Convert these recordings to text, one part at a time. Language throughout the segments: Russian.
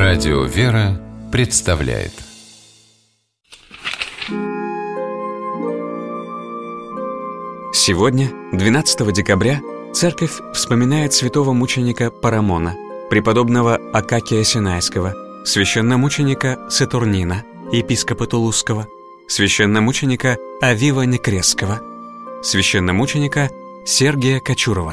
Радио «Вера» представляет. Сегодня, 12 декабря, Церковь вспоминает святого мученика Парамона, преподобного Акакия Синайского, священномученика Сатурнина, епископа Тулузского, священномученика Авива Некресского, священномученика Сергия Кочурова.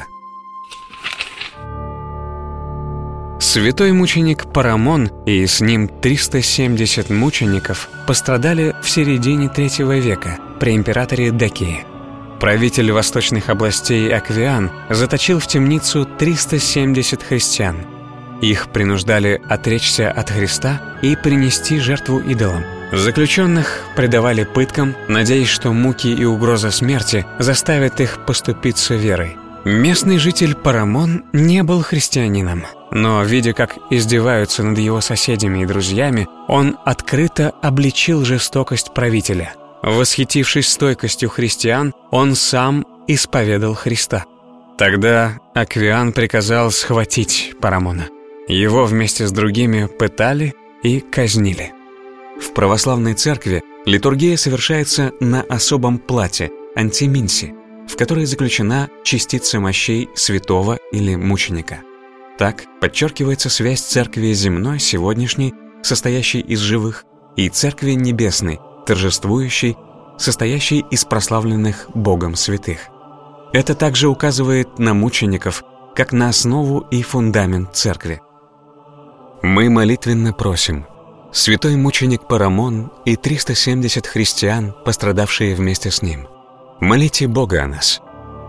Святой мученик Парамон и с ним 370 мучеников пострадали в середине III века при императоре Декии. Правитель восточных областей Аквиан заточил в темницу 370 христиан. Их принуждали отречься от Христа и принести жертву идолам. Заключенных предавали пыткам, надеясь, что муки и угроза смерти заставят их поступиться верой. Местный житель Парамон не был христианином, но, видя, как издеваются над его соседями и друзьями, он открыто обличил жестокость правителя. Восхитившись стойкостью христиан, он сам исповедал Христа. Тогда Аквиан приказал схватить Парамона. Его вместе с другими пытали и казнили. В православной церкви литургия совершается на особом плате – антиминси, в которой заключена частица мощей святого или мученика. Так подчеркивается связь церкви земной, сегодняшней, состоящей из живых, и церкви небесной, торжествующей, состоящей из прославленных Богом святых. Это также указывает на мучеников, как на основу и фундамент церкви. Мы молитвенно просим: святой мученик Парамон и 370 христиан, пострадавшие вместе с ним, молите Бога о нас.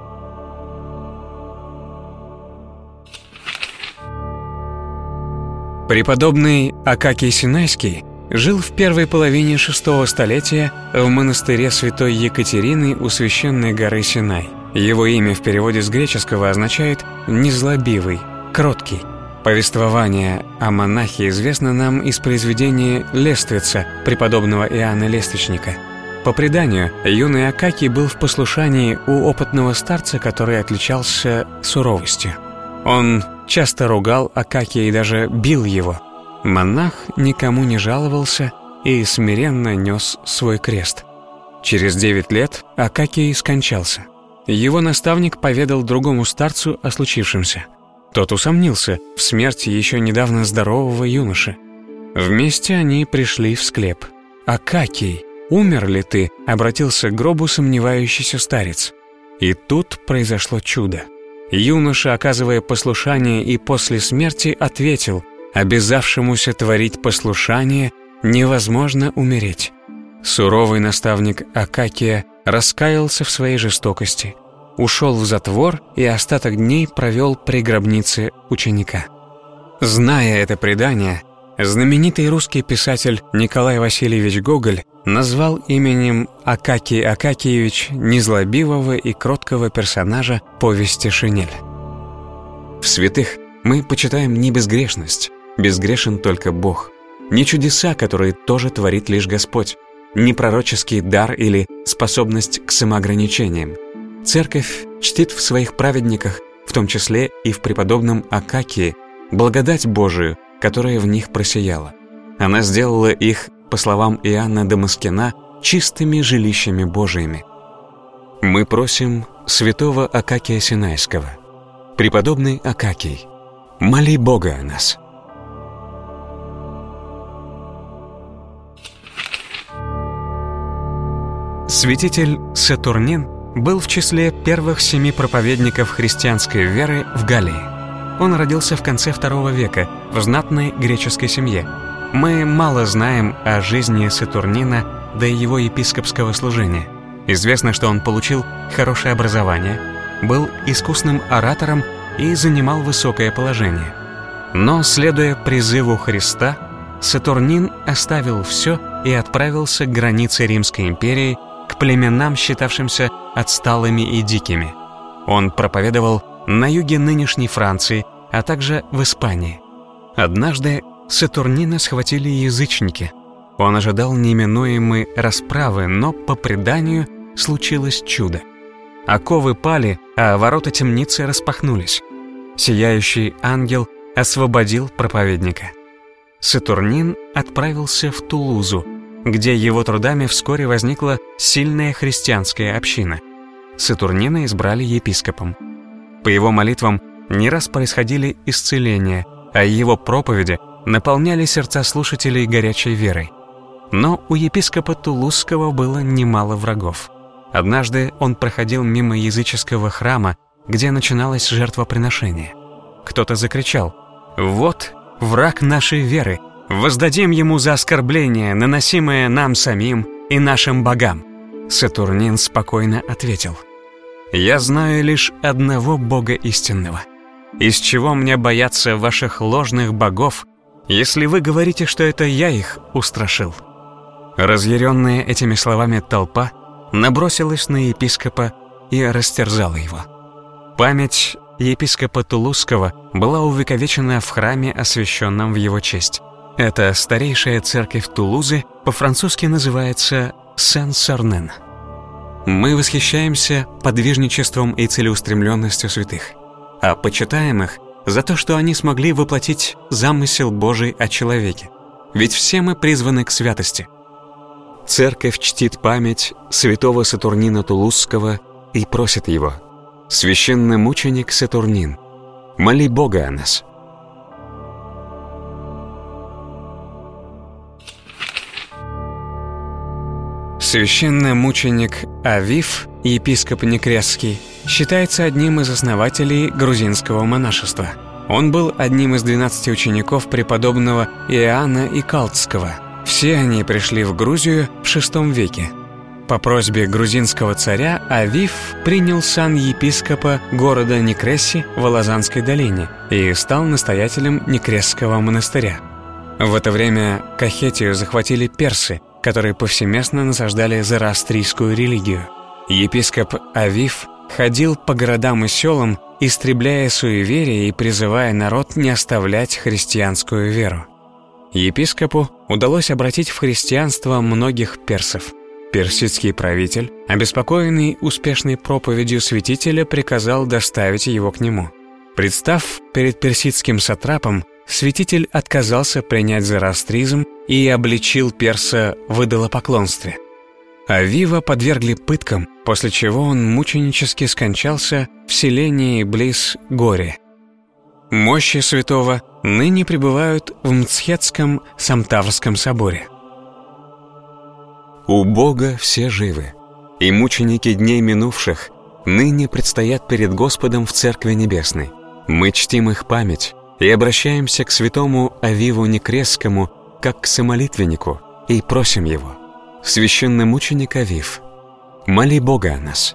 Преподобный Акакий Синайский жил в первой половине VI столетия в монастыре святой Екатерины у священной горы Синай. Его имя в переводе с греческого означает «незлобивый», «кроткий». Повествование о монахе известно нам из произведения «Лествица» преподобного Иоанна Лествичника. По преданию, юный Акакий был в послушании у опытного старца, который отличался суровостью. Он часто ругал Акакия и даже бил его. Монах никому не жаловался и смиренно нес свой крест. Через 9 лет Акакий скончался. Его наставник поведал другому старцу о случившемся. Тот усомнился в смерти еще недавно здорового юноши. Вместе они пришли в склеп. «Акакий, умер ли ты?» — обратился к гробу сомневающийся старец. И тут произошло чудо. Юноша, оказывая послушание и после смерти, ответил: «Обязавшемуся творить послушание невозможно умереть». Суровый наставник Акакия раскаялся в своей жестокости, ушел в затвор и остаток дней провел при гробнице ученика. Зная это предание, знаменитый русский писатель Николай Васильевич Гоголь назвал именем Акакий Акакиевич незлобивого и кроткого персонажа повести «Шинель». В святых мы почитаем не безгрешность, безгрешен только Бог, не чудеса, которые тоже творит лишь Господь, не пророческий дар или способность к самоограничениям. Церковь чтит в своих праведниках, в том числе и в преподобном Акакии, благодать Божию, которая в них просияла. Она сделала их, по словам Иоанна Дамаскина, чистыми жилищами Божиими. Мы просим святого Акакия Синайского: преподобный Акакий, моли Бога о нас. Святитель Сатурнин был в числе первых 7 проповедников христианской веры в Галлии. Он родился в конце II века в знатной греческой семье. Мы мало знаем о жизни Сатурнина до его епископского служения. Известно, что он получил хорошее образование, был искусным оратором и занимал высокое положение. Но, следуя призыву Христа, Сатурнин оставил все и отправился к границе Римской империи, к племенам, считавшимся отсталыми и дикими. Он проповедовал на юге нынешней Франции, а также в Испании. Однажды Сатурнина схватили язычники. Он ожидал неминуемой расправы, но, по преданию, случилось чудо. Оковы пали, а ворота темницы распахнулись. Сияющий ангел освободил проповедника. Сатурнин отправился в Тулузу, где его трудами вскоре возникла сильная христианская община. Сатурнина избрали епископом. По его молитвам не раз происходили исцеления, а его проповеди наполняли сердца слушателей горячей верой. Но у епископа Тулузского было немало врагов. Однажды он проходил мимо языческого храма, где начиналось жертвоприношение. Кто-то закричал: «Вот враг нашей веры! Воздадим ему за оскорбление, наносимое нам самим и нашим богам!» Сатурнин спокойно ответил: «Я знаю лишь одного Бога истинного. Из чего мне бояться ваших ложных богов, если вы говорите, что это я их устрашил?» Разъяренная этими словами толпа набросилась на епископа и растерзала его. Память епископа Тулузского была увековечена в храме, освященном в его честь. Эта старейшая церковь Тулузы по-французски называется Сен-Сорнен. Мы восхищаемся подвижничеством и целеустремленностью святых, а почитаем их за то, что они смогли воплотить замысел Божий о человеке. Ведь все мы призваны к святости. Церковь чтит память святого Сатурнина Тулузского и просит его: «Священномученик Сатурнин, моли Бога о нас». Священномученик Авив, епископ Некресский, считается одним из основателей грузинского монашества. Он был одним из 12 учеников преподобного Иоанна Икалтского. Все они пришли в Грузию в VI веке. По просьбе грузинского царя Авив принял сан епископа города Некресси в Алазанской долине и стал настоятелем Некресского монастыря. В это время Кахетию захватили персы, которые повсеместно насаждали зороастрийскую религию. Епископ Авив ходил по городам и селам, истребляя суеверия и призывая народ не оставлять христианскую веру. Епископу удалось обратить в христианство многих персов. Персидский правитель, обеспокоенный успешной проповедью святителя, приказал доставить его к нему. Представ перед персидским сатрапом, святитель отказался принять зороастризм и обличил перса в идолопоклонстве. Авива подвергли пыткам, после чего он мученически скончался в селении близ Гори. Мощи святого ныне пребывают в Мцхетском Самтаврском соборе. У Бога все живы, и мученики дней минувших ныне предстоят перед Господом в Церкви Небесной. Мы чтим их память и обращаемся к святому Авиву Некресскому как к самолитвеннику и просим его: «Священномученик Авив, моли Бога о нас».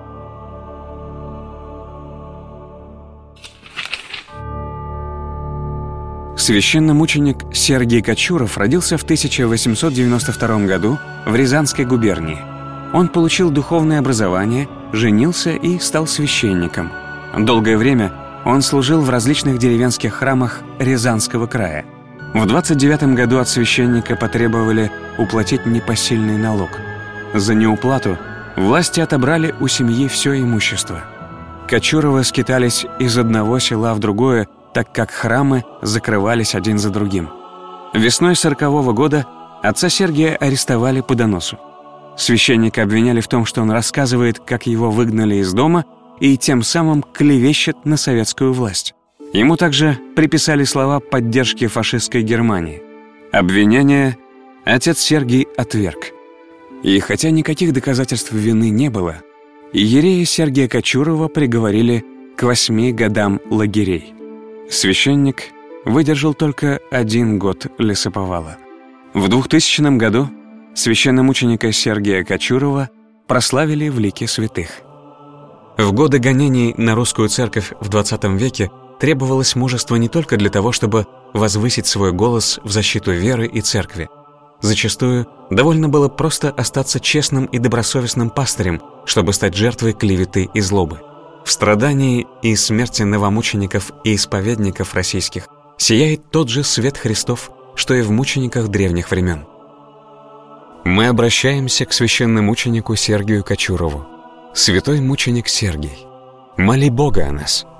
Священномученик Сергий Кочуров родился в 1892 году в Рязанской губернии. Он получил духовное образование, женился и стал священником. Долгое время он служил в различных деревенских храмах Рязанского края. В 29 году от священника потребовали уплатить непосильный налог. За неуплату власти отобрали у семьи все имущество. Кочуровы скитались из одного села в другое, так как храмы закрывались один за другим. Весной 40-го года отца Сергия арестовали по доносу. Священника обвиняли в том, что он рассказывает, как его выгнали из дома, и тем самым клевещет на советскую власть. Ему также приписали слова поддержки фашистской Германии. Обвинение отец Сергий отверг. И хотя никаких доказательств вины не было, иерея Сергия Кочурова приговорили к 8 годам лагерей. Священник выдержал только 1 год лесоповала. В 2000 году священномученика Сергия Кочурова прославили в лике святых. В годы гонений на русскую церковь в XX веке требовалось мужество не только для того, чтобы возвысить свой голос в защиту веры и церкви. Зачастую довольно было просто остаться честным и добросовестным пастырем, чтобы стать жертвой клеветы и злобы. В страдании и смерти новомучеников и исповедников российских сияет тот же свет Христов, что и в мучениках древних времен. Мы обращаемся к священномученику Сергию Кочурову. Святой мученик Сергий, моли Бога о нас.